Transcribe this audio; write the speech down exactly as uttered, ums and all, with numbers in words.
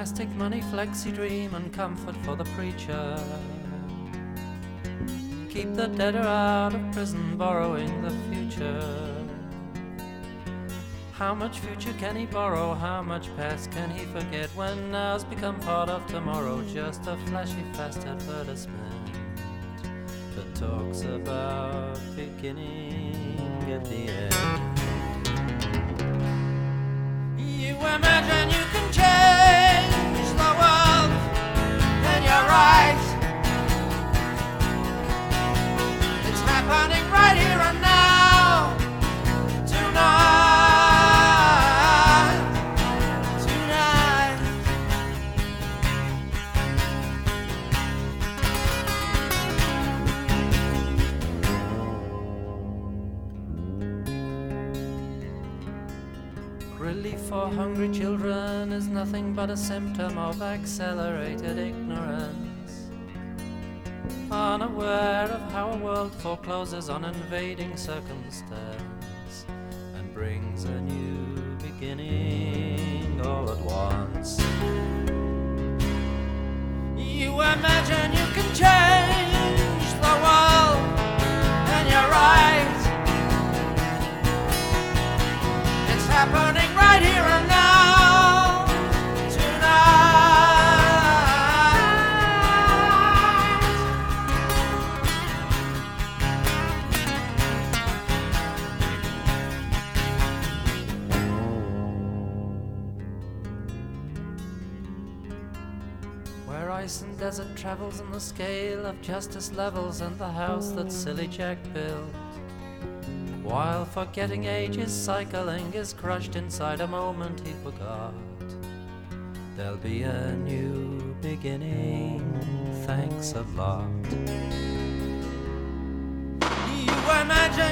Plastic money, flexi dream, and comfort for the preacher. Keep the debtor out of prison, borrowing the future. How much future can he borrow? How much past can he forget when now's become part of tomorrow? Just a flashy fast advertisement that talks about beginning at the end. You imagine you can change the world, and you're right. It's happening right here and now, tonight. Relief for hungry children is nothing but a symptom of accelerated ignorance. Unaware of how a world forecloses on invading circumstance and brings a new beginning all at once. You imagine you can change the world, and you're right. It's happening right here and now, tonight. Where ice and desert travels and the scale of justice levels, and the house that Silly Jack built, while forgetting age's cycling is crushed inside a moment he forgot. There'll be a new beginning, thanks a lot. You imagine